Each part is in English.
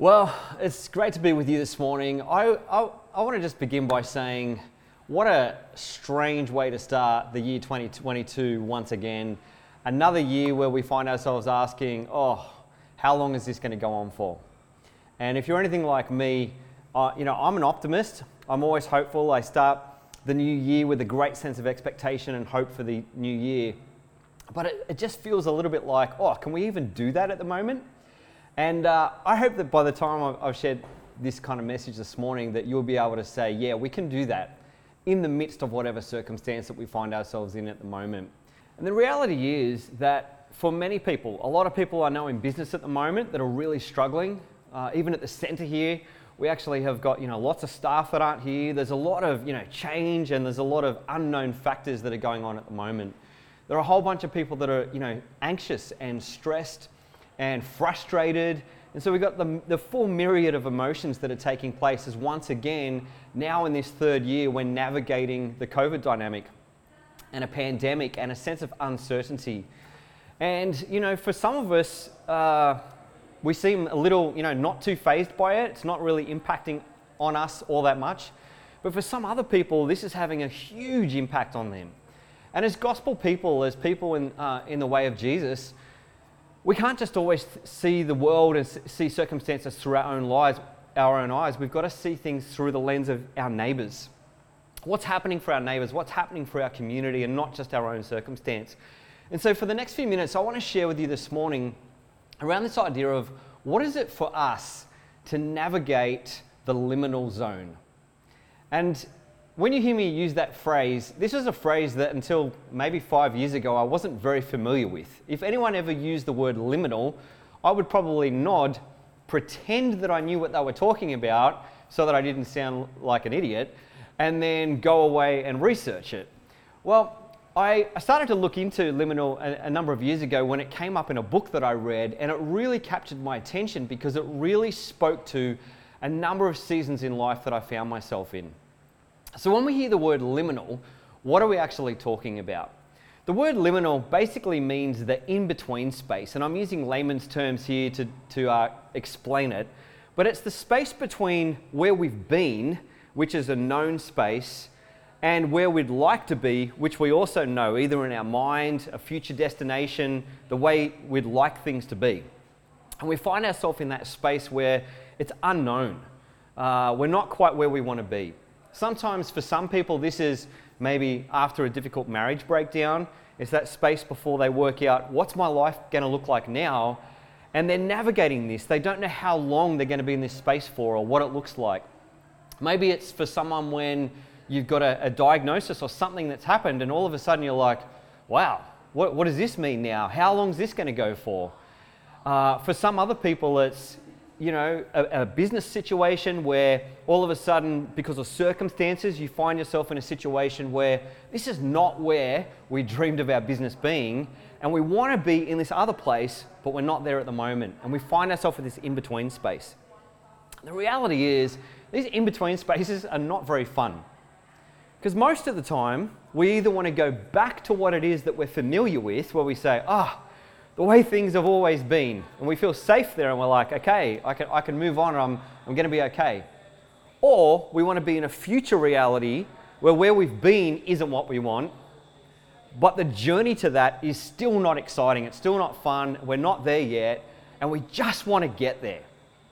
Well, it's great to be with you this morning. I want to just begin by saying what a strange way to start the year 2022 once again. Another year where we find ourselves asking, how long is this going to go on for? And if you're anything like me, I'm an optimist. I'm always hopeful. I start the new year with a great sense of expectation and hope for the new year. But it just feels a little bit like, can we even do that at the moment? And I hope that by the time I've shared this kind of message this morning, that you'll be able to say, yeah, we can do that in the midst of whatever circumstance that we find ourselves in at the moment. And the reality is that for many people, a lot of people I know in business at the moment that are really struggling. Even at the center here, we actually have got lots of staff that aren't here. There's a lot of change, and there's a lot of unknown factors that are going on at the moment. There are a whole bunch of people that are anxious and stressed and frustrated. And so we've got the full myriad of emotions that are taking place as once again, now in this third year, we're navigating the COVID dynamic and a pandemic and a sense of uncertainty. And, for some of us, we seem a little, not too fazed by it. It's not really impacting on us all that much. But for some other people, this is having a huge impact on them. And as gospel people, as people in the way of Jesus, we can't just always see the world and see circumstances through our own eyes. We've got to see things through the lens of our neighbours. What's happening for our neighbours? What's happening for our community, and not just our own circumstance? And so for the next few minutes, I want to share with you this morning around this idea of what is it for us to navigate the liminal zone. And when you hear me use that phrase, this is a phrase that until maybe 5 years ago, I wasn't very familiar with. If anyone ever used the word liminal, I would probably nod, pretend that I knew what they were talking about so that I didn't sound like an idiot, and then go away and research it. Well, I started to look into liminal a number of years ago when it came up in a book that I read, and it really captured my attention because it really spoke to a number of seasons in life that I found myself in. So when we hear the word liminal, what are we actually talking about? The word liminal basically means the in-between space, and I'm using layman's terms here to explain it, but it's the space between where we've been, which is a known space, and where we'd like to be, which we also know, either in our mind, a future destination, the way we'd like things to be. And we find ourselves in that space where it's unknown. We're not quite where we want to be. Sometimes for some people, this is maybe after a difficult marriage breakdown. It's that space before they work out, what's my life going to look like now? And they're navigating this. They don't know how long they're going to be in this space for or what it looks like. Maybe it's for someone when you've got a diagnosis or something that's happened, and all of a sudden you're like, wow, what does this mean now? How long is this going to go for? For some other people, it's a business situation where all of a sudden, because of circumstances, you find yourself in a situation where this is not where we dreamed of our business being, and we want to be in this other place, but we're not there at the moment, and we find ourselves in this in-between space. The reality is, these in-between spaces are not very fun, because most of the time, we either want to go back to what it is that we're familiar with, where we say, the way things have always been, and we feel safe there, and we're like, okay, I can move on, I'm going to be okay. Or we want to be in a future reality where we've been isn't what we want, but the journey to that is still not exciting, it's still not fun, we're not there yet, and we just want to get there.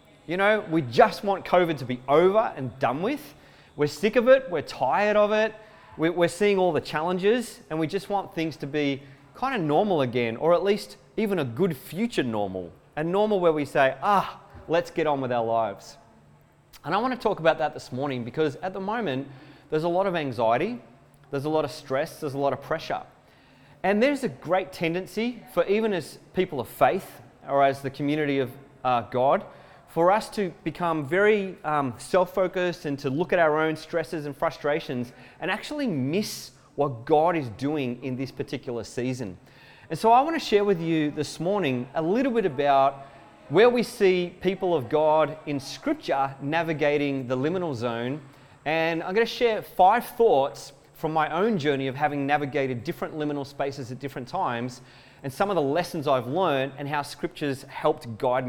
We just want COVID to be over and done with. We're sick of it, we're tired of it, we're seeing all the challenges, and we just want things to be kind of normal again, or at least even a good future normal, a normal where we say, let's get on with our lives. And I want to talk about that this morning because at the moment, there's a lot of anxiety, there's a lot of stress, there's a lot of pressure. And there's a great tendency for even as people of faith or as the community of God, for us to become very self-focused and to look at our own stresses and frustrations and actually miss what God is doing in this particular season. And so I want to share with you this morning a little bit about where we see people of God in Scripture navigating the liminal zone. And I'm going to share 5 thoughts from my own journey of having navigated different liminal spaces at different times, and some of the lessons I've learned and how Scripture's helped guide me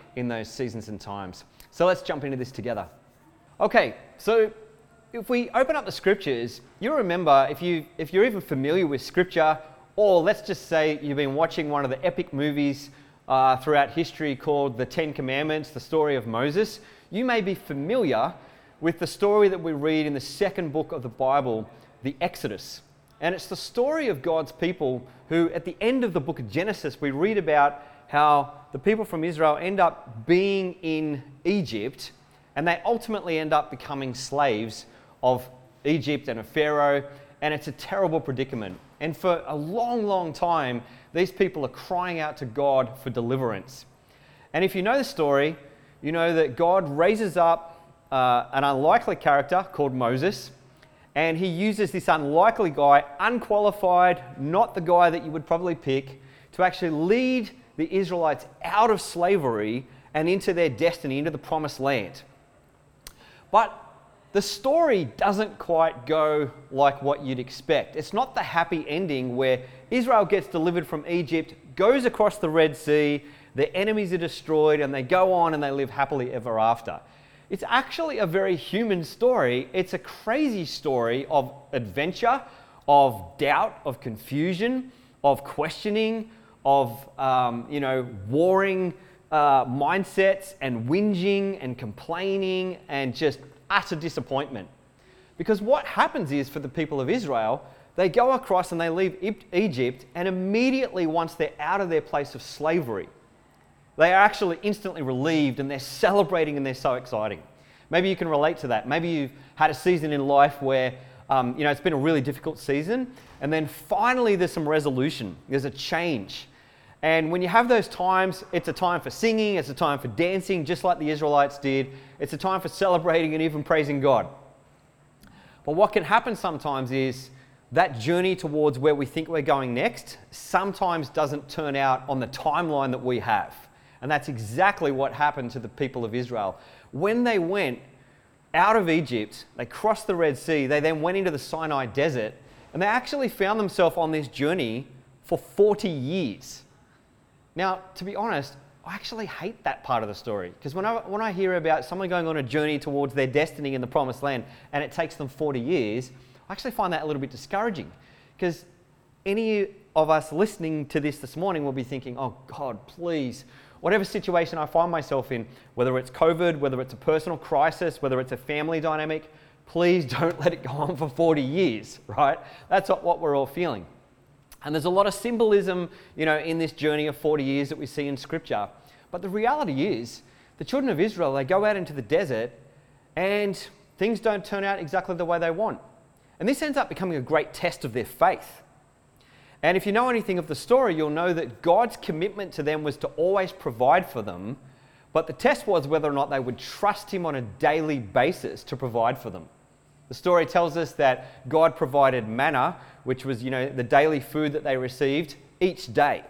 in those seasons and times. So let's jump into this together. Okay, so if we open up the scriptures, you'll remember, if you're even familiar with scripture, or let's just say you've been watching one of the epic movies throughout history called The Ten Commandments, the story of Moses, you may be familiar with the story that we read in the second book of the Bible, the Exodus. And it's the story of God's people who, at the end of the book of Genesis, we read about how the people from Israel end up being in Egypt, and they ultimately end up becoming slaves of Egypt and of Pharaoh, and it's a terrible predicament. And for a long, long time, these people are crying out to God for deliverance. And if you know the story, you know that God raises up an unlikely character called Moses, and he uses this unlikely guy, unqualified, not the guy that you would probably pick, to actually lead the Israelites out of slavery and into their destiny, into the promised land. But the story doesn't quite go like what you'd expect. It's not the happy ending where Israel gets delivered from Egypt, goes across the Red Sea, their enemies are destroyed, and they go on and they live happily ever after. It's actually a very human story. It's a crazy story of adventure, of doubt, of confusion, of questioning, of warring mindsets and whinging and complaining and just utter disappointment. Because what happens is, for the people of Israel, they go across and they leave Egypt, and immediately once they're out of their place of slavery, they are actually instantly relieved and they're celebrating and they're so exciting. Maybe you can relate to that. Maybe you've had a season in life where it's been a really difficult season, and then finally there's some resolution, there's a change. And when you have those times, it's a time for singing, it's a time for dancing, just like the Israelites did. It's a time for celebrating and even praising God. But what can happen sometimes is that journey towards where we think we're going next sometimes doesn't turn out on the timeline that we have. And that's exactly what happened to the people of Israel. When they went out of Egypt, they crossed the Red Sea, they then went into the Sinai desert, and they actually found themselves on this journey for 40 years. Now, to be honest, I actually hate that part of the story, because when I hear about someone going on a journey towards their destiny in the promised land and it takes them 40 years, I actually find that a little bit discouraging, because any of us listening to this morning will be thinking, oh God, please, whatever situation I find myself in, whether it's COVID, whether it's a personal crisis, whether it's a family dynamic, please don't let it go on for 40 years, right? That's what we're all feeling. And there's a lot of symbolism, in this journey of 40 years that we see in Scripture. But the reality is, the children of Israel, they go out into the desert and things don't turn out exactly the way they want. And this ends up becoming a great test of their faith. And if you know anything of the story, you'll know that God's commitment to them was to always provide for them, but the test was whether or not they would trust Him on a daily basis to provide for them. The story tells us that God provided manna, which was, the daily food that they received each day.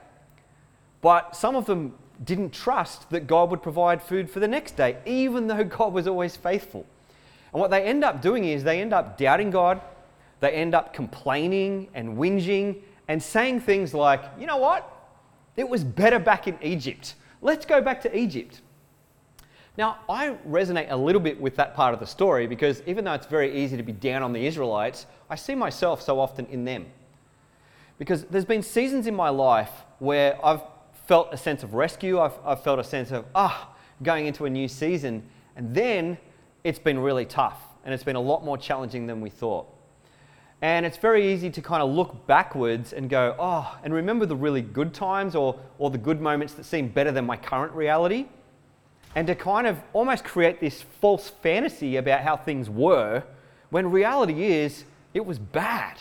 But some of them didn't trust that God would provide food for the next day, even though God was always faithful. And what they end up doing is they end up doubting God, they end up complaining and whinging and saying things like, you know what? It was better back in Egypt. Let's go back to Egypt. Now, I resonate a little bit with that part of the story, because even though it's very easy to be down on the Israelites, I see myself so often in them. Because there's been seasons in my life where I've felt a sense of rescue, I've felt a sense of, going into a new season, and then it's been really tough, and it's been a lot more challenging than we thought. And it's very easy to kind of look backwards and go, and remember the really good times or the good moments that seem better than my current reality. And to kind of almost create this false fantasy about how things were, when reality is, it was bad.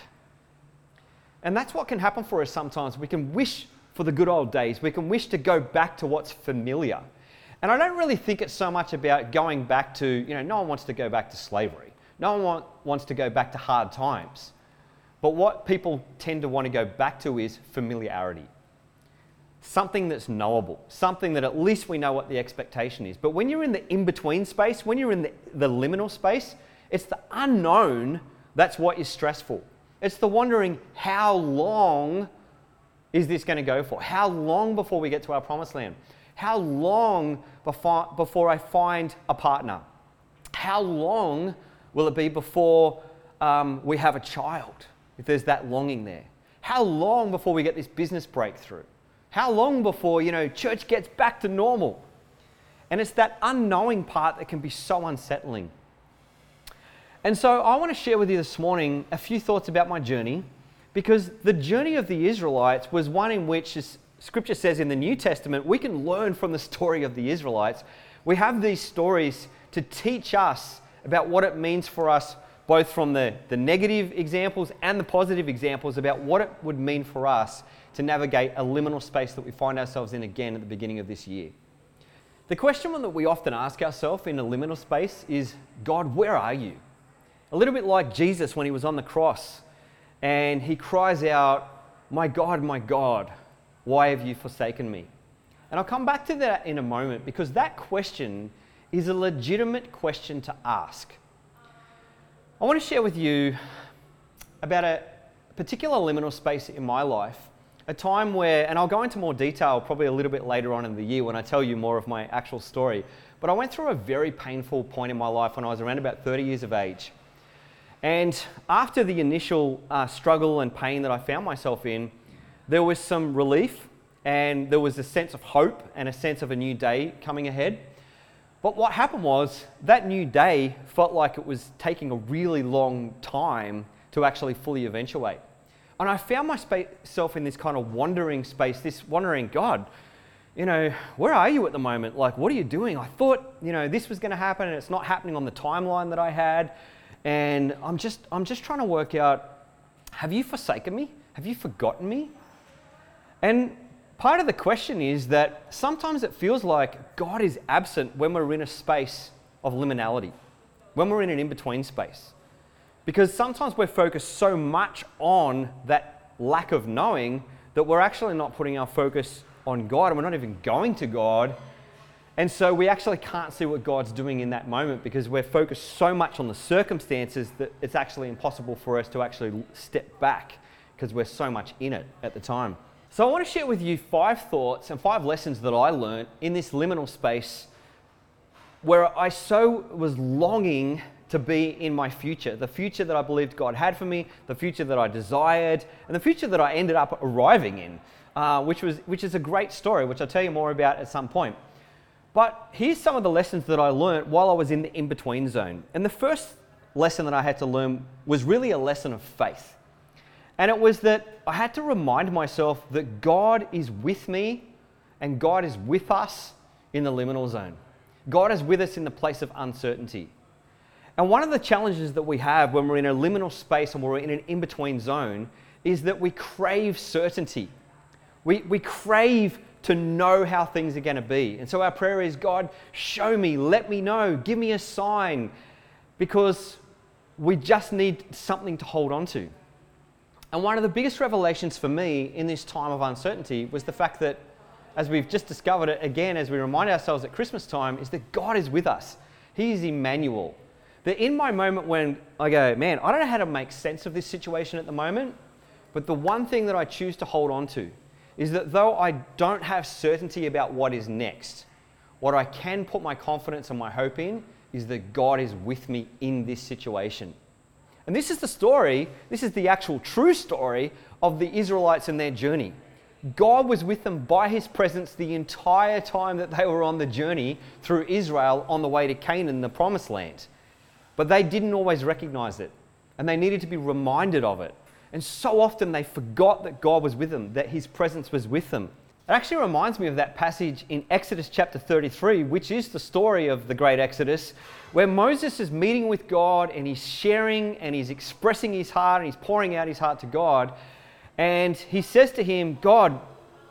And that's what can happen for us sometimes. We can wish for the good old days. We can wish to go back to what's familiar. And I don't really think it's so much about going back to, no one wants to go back to slavery. No one wants to go back to hard times. But what people tend to want to go back to is familiarity. Something that's knowable, something that at least we know what the expectation is. But when you're in the in-between space, when you're in the liminal space, it's the unknown that's what is stressful. It's the wondering, how long is this going to go for? How long before we get to our promised land? How long before I find a partner? How long will it be before we have a child, if there's that longing there? How long before we get this business breakthrough? How long before, church gets back to normal? And it's that unknowing part that can be so unsettling. And so I want to share with you this morning a few thoughts about my journey, because the journey of the Israelites was one in which, as Scripture says in the New Testament, we can learn from the story of the Israelites. We have these stories to teach us about what it means for us, both from the negative examples and the positive examples, about what it would mean for us to navigate a liminal space that we find ourselves in again at the beginning of this year. The question that we often ask ourselves in a liminal space is, God, where are you? A little bit like Jesus when he was on the cross and he cries out, my God, why have you forsaken me? And I'll come back to that in a moment, because that question is a legitimate question to ask. I want to share with you about a particular liminal space in my life, a time where, and I'll go into more detail probably a little bit later on in the year when I tell you more of my actual story, but I went through a very painful point in my life when I was around about 30 years of age. And after the initial struggle and pain that I found myself in, there was some relief and there was a sense of hope and a sense of a new day coming ahead. But what happened was that new day felt like it was taking a really long time to actually fully eventuate. And I found myself in this kind of wandering space, this wondering, God, where are you at the moment? Like, what are you doing? I thought, this was going to happen and it's not happening on the timeline that I had. And I'm just trying to work out, have you forsaken me? Have you forgotten me? And part of the question is that sometimes it feels like God is absent when we're in a space of liminality, when we're in an in-between space. Because sometimes we're focused so much on that lack of knowing that we're actually not putting our focus on God, and we're not even going to God. And so we actually can't see what God's doing in that moment because we're focused so much on the circumstances that it's actually impossible for us to actually step back because we're so much in it at the time. So I want to share with you 5 thoughts and 5 lessons that I learned in this liminal space where I so was longing to be in my future, the future that I believed God had for me, the future that I desired, and the future that I ended up arriving in, which is a great story, which I'll tell you more about at some point. But here's some of the lessons that I learned while I was in the in-between zone. And the first lesson that I had to learn was really a lesson of faith. And it was that I had to remind myself that God is with me and God is with us in the liminal zone. God is with us in the place of uncertainty. And one of the challenges that we have when we're in a liminal space and we're in an in-between zone is that we crave certainty. We crave to know how things are going to be. And so our prayer is, God, show me, let me know, give me a sign, because we just need something to hold on to. And one of the biggest revelations for me in this time of uncertainty was the fact that, as we've just discovered it again, as we remind ourselves at Christmas time, is that God is with us. He is Emmanuel. That in my moment when I go, man, I don't know how to make sense of this situation at the moment, but the one thing that I choose to hold on to is that though I don't have certainty about what is next, what I can put my confidence and my hope in is that God is with me in this situation. And this is the story, this is the actual true story of the Israelites and their journey. God was with them by his presence the entire time that they were on the journey through Israel on the way to Canaan, the promised land. But they didn't always recognize it, and they needed to be reminded of it. And so often they forgot that God was with them, that his presence was with them. It actually reminds me of that passage in Exodus chapter 33, which is the story of the great Exodus, where Moses is meeting with God and he's sharing and he's expressing his heart and he's pouring out his heart to God. And he says to him, God,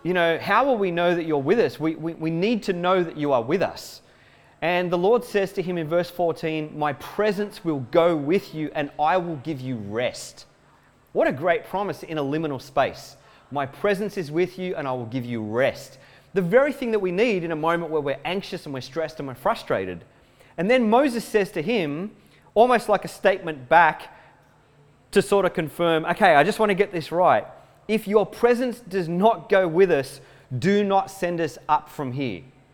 how will we know that you're with us? We need to know that you are with us. And the Lord says to him in verse 14, my presence will go with you and I will give you rest. What a great promise in a liminal space. My presence is with you and I will give you rest. The very thing that we need in a moment where we're anxious and we're stressed and we're frustrated. And then Moses says to him, almost like a statement back to sort of confirm, okay, I just want to get this right. If your presence does not go with us, do not send us up from here.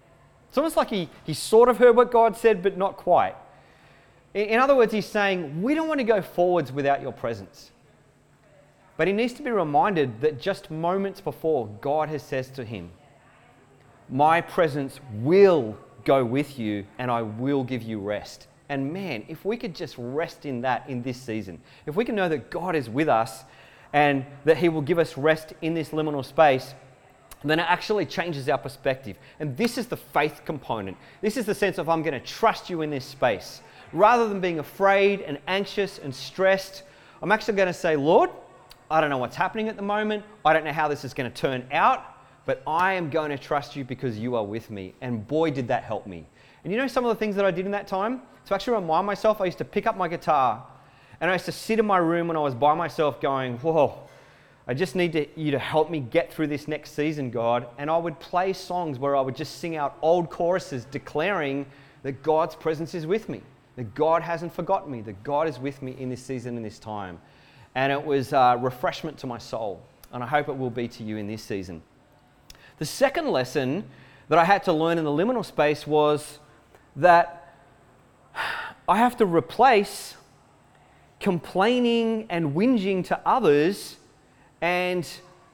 It's almost like he sort of heard what God said, but not quite. In other words, he's saying, we don't want to go forwards without your presence. But he needs to be reminded that just moments before, God has said to him, my presence will go with you and I will give you rest. And man, if we could just rest in that in this season, if we can know that God is with us and that he will give us rest in this liminal space, then it actually changes our perspective. And this is the faith component. This is the sense of I'm going to trust you in this space. Rather than being afraid and anxious and stressed, I'm actually going to say, Lord, I don't know what's happening at the moment. I don't know how this is going to turn out, but I am going to trust you because you are with me. And boy, did that help me. And you know some of the things that I did in that time? To actually remind myself, I used to pick up my guitar and I used to sit in my room when I was by myself going, whoa, I just need you to help me get through this next season, God. And I would play songs where I would just sing out old choruses declaring that God's presence is with me, that God hasn't forgotten me, that God is with me in this season and this time. And it was refreshment to my soul. And I hope it will be to you in this season. The second lesson that I had to learn in the liminal space was that I have to replace complaining and whinging to others and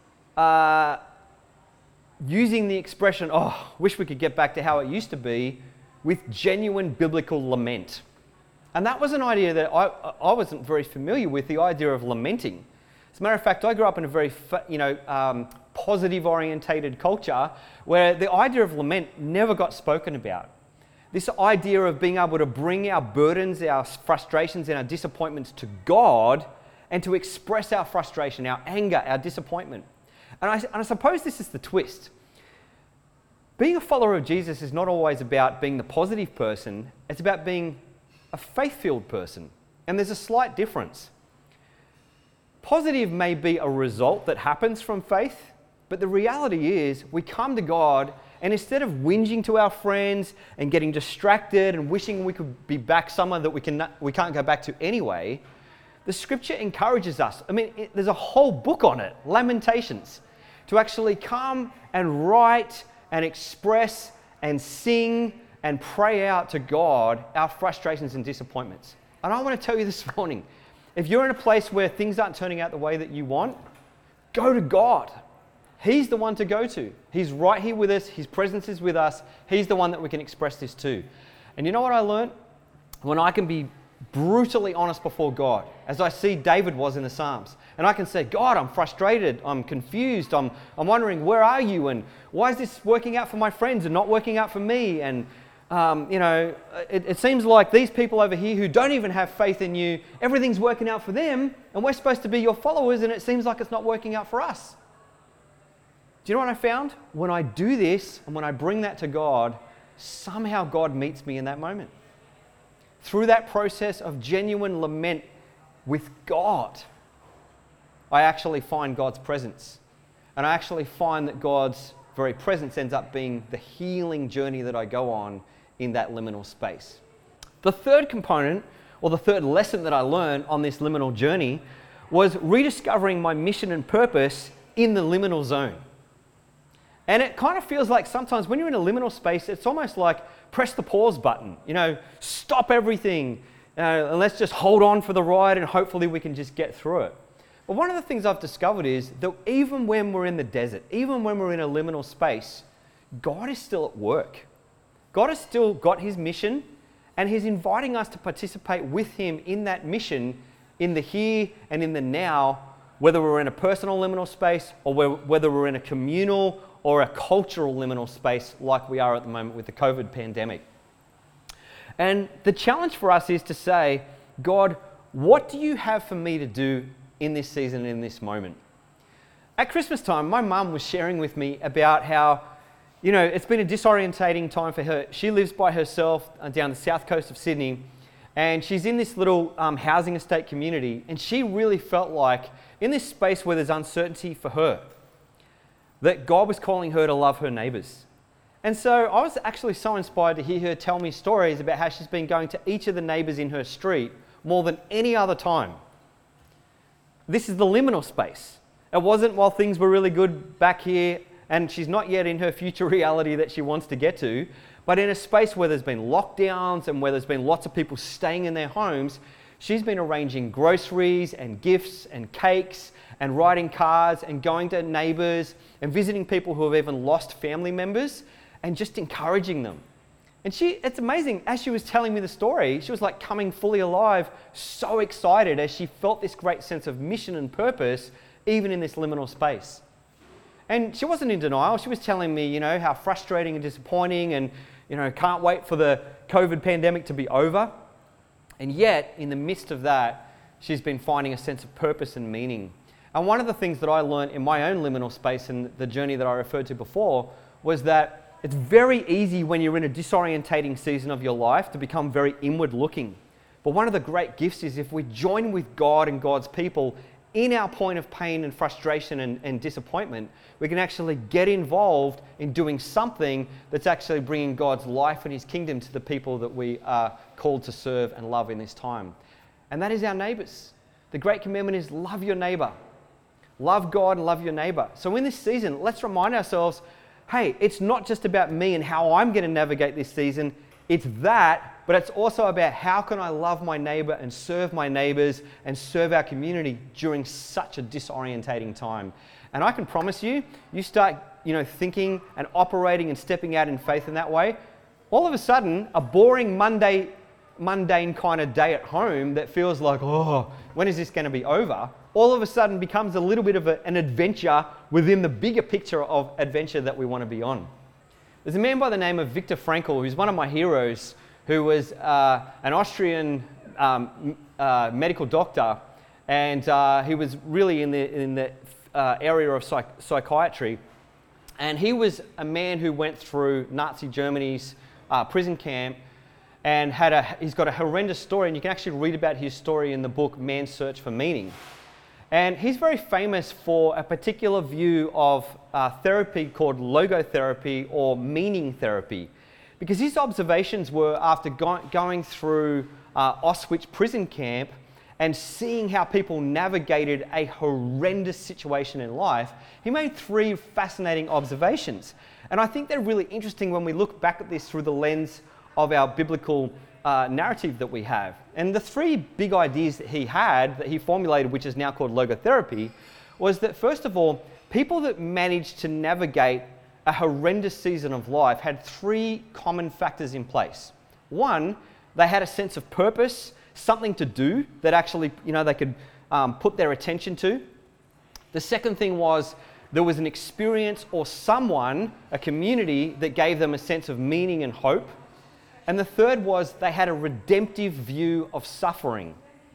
using the expression, oh, wish we could get back to how it used to be, with genuine biblical lament. And that was an idea that I wasn't very familiar with, the idea of lamenting. As a matter of fact, I grew up in a very positive orientated culture where the idea of lament never got spoken about. This idea of being able to bring our burdens, our frustrations and our disappointments to God and to express our frustration, our anger, our disappointment. And I suppose this is the twist. Being a follower of Jesus is not always about being the positive person, it's about being a faith-filled person. And there's a slight difference. Positive may be a result that happens from faith, but the reality is we come to God and instead of whinging to our friends and getting distracted and wishing we could be back somewhere that we can't go back to anyway, the scripture encourages us. I mean, there's a whole book on it, Lamentations, to actually come and write and express and sing and pray out to God our frustrations and disappointments. And I want to tell you this morning, if you're in a place where things aren't turning out the way that you want, go to God. He's the one to go to. He's right here with us. His presence is with us. He's the one that we can express this to. And you know what I learned? When I can be brutally honest before God, as I see David was in the Psalms, and I can say, God, I'm frustrated, I'm confused, I'm wondering, where are you? And why is this working out for my friends and not working out for me? And it seems like these people over here who don't even have faith in you, everything's working out for them, and we're supposed to be your followers, and it seems like it's not working out for us. Do you know what I found? When I do this, and when I bring that to God, somehow God meets me in that moment. Through that process of genuine lament with God, I actually find God's presence. And I actually find that God's very presence ends up being the healing journey that I go on in that liminal space. The third component, or the third lesson that I learned on this liminal journey, was rediscovering my mission and purpose in the liminal zone. And it kind of feels like sometimes when you're in a liminal space, it's almost like press the pause button, stop everything, and let's just hold on for the ride and hopefully we can just get through it. But one of the things I've discovered is that even when we're in the desert, even when we're in a liminal space, God is still at work. God has still got his mission and he's inviting us to participate with him in that mission in the here and in the now, whether we're in a personal liminal space or whether we're in a communal or a cultural liminal space like we are at the moment with the COVID pandemic. And the challenge for us is to say, God, what do you have for me to do in this season, in this moment? At Christmas time, my mum was sharing with me about how, it's been a disorientating time for her. She lives by herself down the south coast of Sydney, and she's in this little housing estate community, and she really felt like in this space where there's uncertainty for her, that God was calling her to love her neighbours. And so I was actually so inspired to hear her tell me stories about how she's been going to each of the neighbours in her street more than any other time. This is the liminal space. It wasn't while things were really good back here, and she's not yet in her future reality that she wants to get to, But in a space where there's been lockdowns and where there's been lots of people staying in their homes, she's been arranging groceries and gifts and cakes and writing cards and going to neighbours and visiting people who have even lost family members and just encouraging them. And it's amazing, as she was telling me the story, she was like coming fully alive, so excited as she felt this great sense of mission and purpose, even in this liminal space. And she wasn't in denial. She was telling me, how frustrating and disappointing and, can't wait for the COVID pandemic to be over. And yet, in the midst of that, she's been finding a sense of purpose and meaning. And one of the things that I learned in my own liminal space and the journey that I referred to before was that it's very easy when you're in a disorientating season of your life to become very inward looking. But one of the great gifts is if we join with God and God's people in our point of pain and frustration and disappointment, we can actually get involved in doing something that's actually bringing God's life and His kingdom to the people that we are called to serve and love in this time. And that is our neighbours. The great commandment is love your neighbour. Love God and love your neighbour. So in this season, let's remind ourselves, hey, it's not just about me and how I'm going to navigate this season. It's that, but it's also about how can I love my neighbour and serve my neighbours and serve our community during such a disorientating time. And I can promise you, you start, thinking and operating and stepping out in faith in that way, all of a sudden, a boring mundane kind of day at home that feels like, oh, when is this going to be over? All of a sudden becomes a little bit of an adventure within the bigger picture of adventure that we want to be on. There's a man by the name of Viktor Frankl, who's one of my heroes, who was an Austrian medical doctor, and he was really in the area of psychiatry. And he was a man who went through Nazi Germany's prison camp and he's got a horrendous story, and you can actually read about his story in the book Man's Search for Meaning. And he's very famous for a particular view of therapy called logotherapy or meaning therapy, because his observations were after going through Auschwitz prison camp and seeing how people navigated a horrendous situation in life, he made 3 fascinating observations. And I think they're really interesting when we look back at this through the lens of our biblical narrative that we have. And the 3 big ideas that he formulated, which is now called logotherapy, was that first of all, people that managed to navigate a horrendous season of life had 3 common factors in place. 1, they had a sense of purpose, something to do that actually, they could put their attention to. The second thing was there was an experience or someone, a community, that gave them a sense of meaning and hope. And the third was they had a redemptive view of suffering.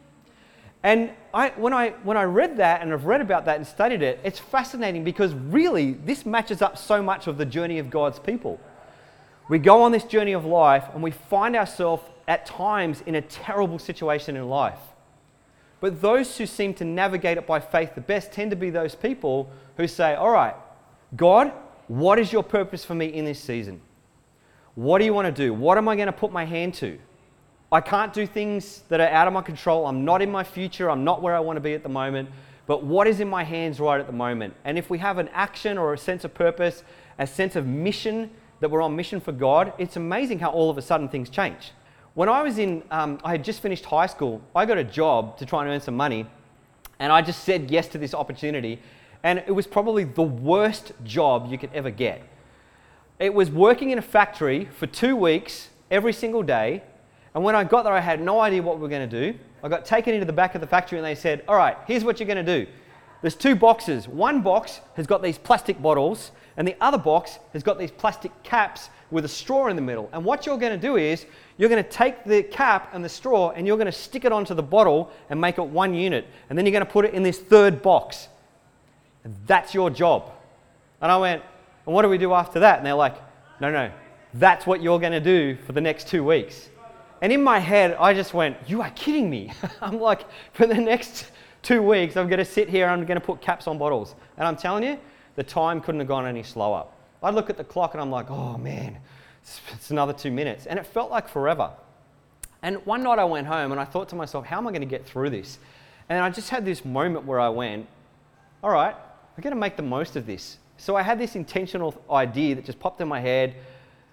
And when I read that, and I've read about that and studied it, it's fascinating because really this matches up so much of the journey of God's people. We go on this journey of life and we find ourselves at times in a terrible situation in life. But those who seem to navigate it by faith the best tend to be those people who say, all right, God, what is your purpose for me in this season? What do you want to do? What am I going to put my hand to? I can't do things that are out of my control. I'm not in my future. I'm not where I want to be at the moment. But what is in my hands right at the moment? And if we have an action or a sense of purpose, a sense of mission, that we're on mission for God, it's amazing how all of a sudden things change. When I was I had just finished high school, I got a job to try and earn some money. And I just said yes to this opportunity. And it was probably the worst job you could ever get. It was working in a factory for 2 weeks, every single day. And when I got there, I had no idea what we were going to do. I got taken into the back of the factory and they said, all right, here's what you're going to do. There's 2 boxes. One box has got these plastic bottles and the other box has got these plastic caps with a straw in the middle. And what you're going to do is you're going to take the cap and the straw and you're going to stick it onto the bottle and make it 1 unit. And then you're going to put it in this 3rd box. And that's your job. And I went, and what do we do after that? And they're like, no, that's what you're going to do for the next 2 weeks. And in my head, I just went, you are kidding me. I'm like, for the next 2 weeks, I'm going to sit here and I'm going to put caps on bottles. And I'm telling you, the time couldn't have gone any slower. I look at the clock and I'm like, oh man, it's another 2 minutes. And it felt like forever. And one night I went home and I thought to myself, how am I going to get through this? And I just had this moment where I went, all right, I'm going to make the most of this. So I had this intentional idea that just popped in my head.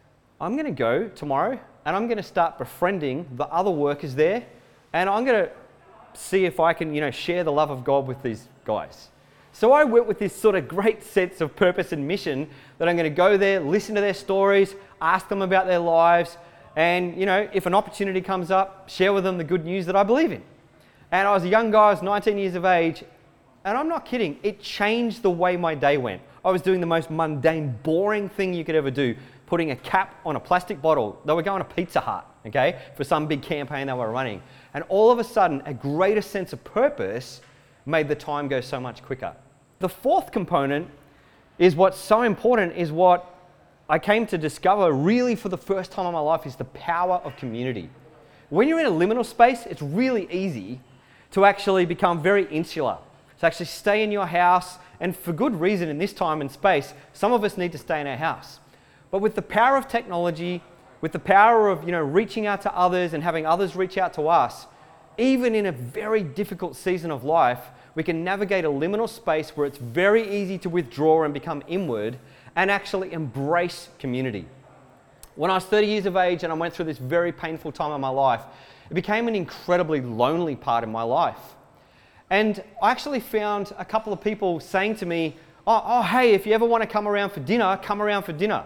I'm going to go tomorrow and I'm going to start befriending the other workers there, and I'm going to see if I can, share the love of God with these guys. So I went with this sort of great sense of purpose and mission that I'm going to go there, listen to their stories, ask them about their lives, and, if an opportunity comes up, share with them the good news that I believe in. And I was a young guy, I was 19 years of age, and I'm not kidding, it changed the way my day went. I was doing the most mundane, boring thing you could ever do, putting a cap on a plastic bottle. They were going to Pizza Hut, okay, for some big campaign they were running. And all of a sudden, a greater sense of purpose made the time go so much quicker. The fourth component is what's so important, is what I came to discover really for the first time in my life, is the power of community. When you're in a liminal space, it's really easy to actually become very insular, to actually stay in your house, and for good reason in this time and space. Some of us need to stay in our house. But with the power of technology, with the power of reaching out to others and having others reach out to us, even in a very difficult season of life, we can navigate a liminal space where it's very easy to withdraw and become inward and actually embrace community. When I was 30 years of age and I went through this very painful time in my life, it became an incredibly lonely part of my life. And I actually found a couple of people saying to me, oh, hey, if you ever want to come around for dinner, come around for dinner.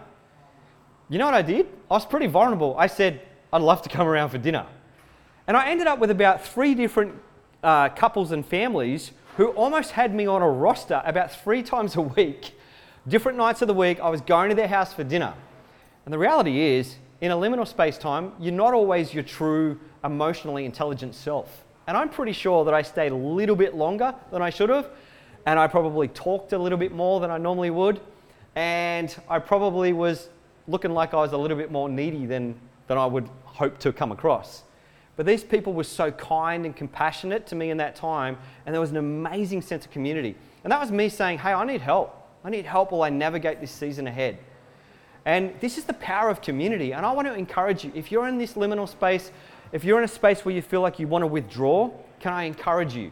You know what I did? I was pretty vulnerable. I said, I'd love to come around for dinner. And I ended up with about 3 different couples and families who almost had me on a roster about 3 times a week. Different nights of the week, I was going to their house for dinner. And the reality is, in a liminal space-time, you're not always your true, emotionally intelligent self. And I'm pretty sure that I stayed a little bit longer than I should have, and I probably talked a little bit more than I normally would, and I probably was looking like I was a little bit more needy than I would hope to come across. But these people were so kind and compassionate to me in that time, and there was an amazing sense of community. And that was me saying, hey, I need help. I need help while I navigate this season ahead. And this is the power of community. And I want to encourage you, if you're in this liminal space, if you're in a space where you feel like you want to withdraw, can I encourage you?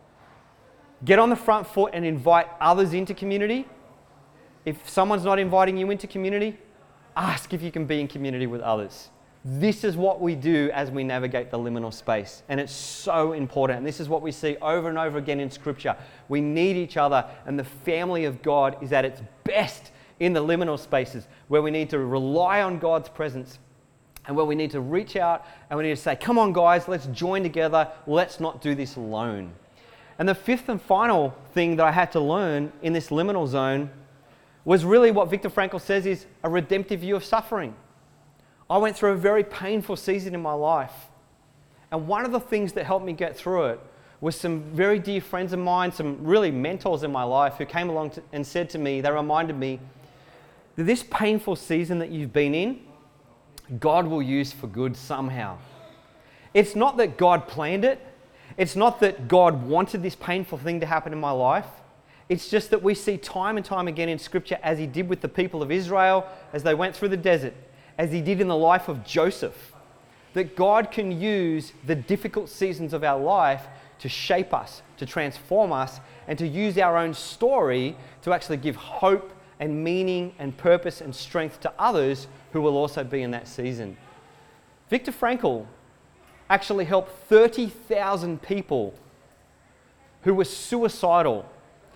Get on the front foot and invite others into community. If someone's not inviting you into community, ask if you can be in community with others. This is what we do as we navigate the liminal space, and it's so important. And this is what we see over and over again in Scripture. We need each other, and the family of God is at its best in the liminal spaces, where we need to rely on God's presence, and where we need to reach out and we need to say, come on guys, let's join together, let's not do this alone. And the fifth and final thing that I had to learn in this liminal zone was really what Viktor Frankl says is a redemptive view of suffering. I went through a very painful season in my life. And one of the things that helped me get through it was some very dear friends of mine, some really mentors in my life who came along and said to me, they reminded me that this painful season that you've been in, God will use for good somehow. It's not that God planned it. It's not that God wanted this painful thing to happen in my life. It's just that we see time and time again in Scripture, as He did with the people of Israel as they went through the desert, as He did in the life of Joseph, that God can use the difficult seasons of our life to shape us, to transform us, and to use our own story to actually give hope and meaning and purpose and strength to others who will also be in that season. Viktor Frankl actually helped 30,000 people who were suicidal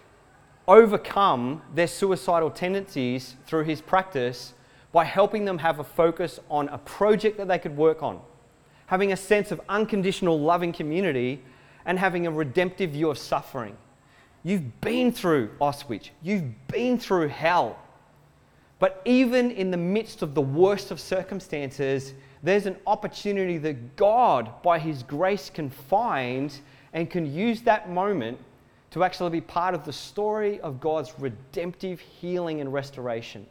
overcome their suicidal tendencies through his practice by helping them have a focus on a project that they could work on, having a sense of unconditional loving community, and having a redemptive view of suffering. You've been through Auschwitz, you've been through hell, but even in the midst of the worst of circumstances, there's an opportunity that God, by His grace, can find and can use that moment to actually be part of the story of God's redemptive healing and restoration.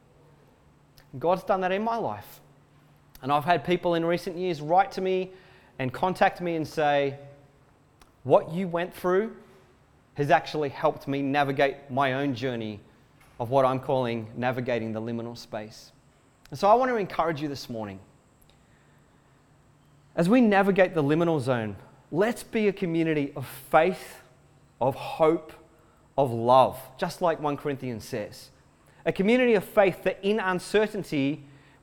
God's done that in my life. And I've had people in recent years write to me and contact me and say, what you went through has actually helped me navigate my own journey of what I'm calling navigating the liminal space. And so I want to encourage you this morning. As we navigate the liminal zone, let's be a community of faith, of hope, of love, just like 1 Corinthians says. A community of faith that in uncertainty,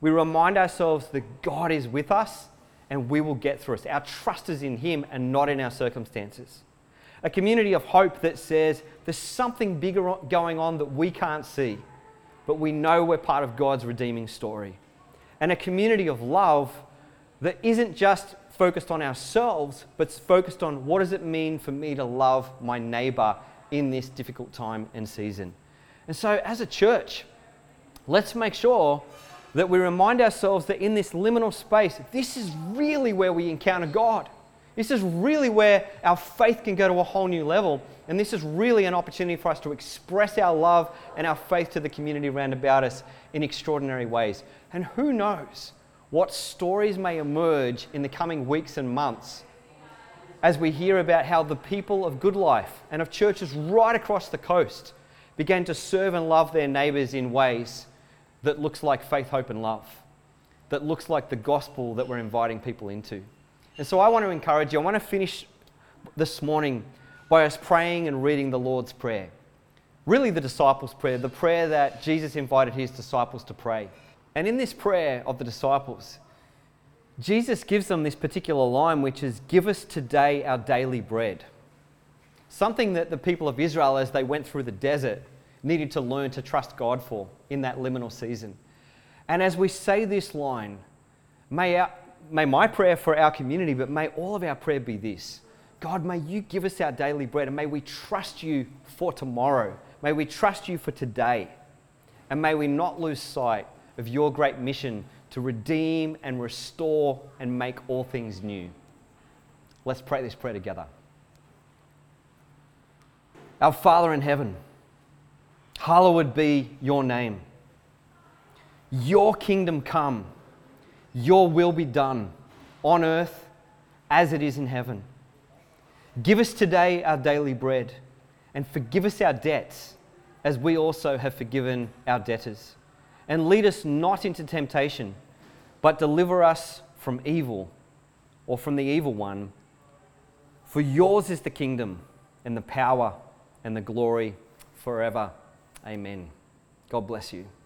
We remind ourselves that God is with us and we will get through us. Our trust is in Him and not in our circumstances. A community of hope that says there's something bigger going on that we can't see, but we know we're part of God's redeeming story. And a community of love that isn't just focused on ourselves, but focused on what does it mean for me to love my neighbor in this difficult time and season. And so as a church, let's make sure that we remind ourselves that in this liminal space, this is really where we encounter God. This is really where our faith can go to a whole new level. And this is really an opportunity for us to express our love and our faith to the community around about us in extraordinary ways. And who knows what stories may emerge in the coming weeks and months as we hear about how the people of Good Life and of churches right across the coast began to serve and love their neighbours in ways that looks like faith, hope and love, that looks like the gospel that we're inviting people into. And so I want to encourage you, I want to finish this morning by us praying and reading the Lord's Prayer. Really the disciples' prayer, the prayer that Jesus invited His disciples to pray. And in this prayer of the disciples, Jesus gives them this particular line, which is, "Give us today our daily bread." Something that the people of Israel, as they went through the desert, needed to learn to trust God for in that liminal season. And as we say this line, may my prayer for our community, but may all of our prayer be this: God, may you give us our daily bread, and may we trust you for tomorrow. May we trust you for today. And may we not lose sight of your great mission to redeem and restore and make all things new. Let's pray this prayer together. Our Father in heaven, hallowed be your name. Your kingdom come, your will be done on earth as it is in heaven. Give us today our daily bread, and forgive us our debts as we also have forgiven our debtors. And lead us not into temptation, but deliver us from evil, or from the evil one. For yours is the kingdom and the power and the glory forever. Amen. God bless you.